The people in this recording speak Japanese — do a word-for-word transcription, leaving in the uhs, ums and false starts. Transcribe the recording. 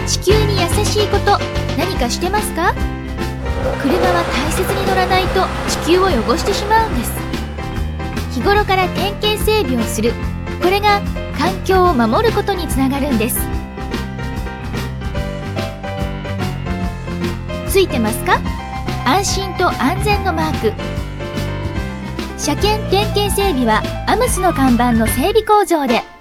地球に優しいこと何かしてますか？車は大切に乗らないと地球を汚してしまうんです。日頃から点検整備をする、これが環境を守ることにつながるんです。ついてますか？安心と安全のマーク。車検点検整備はアムスの看板の整備工場で。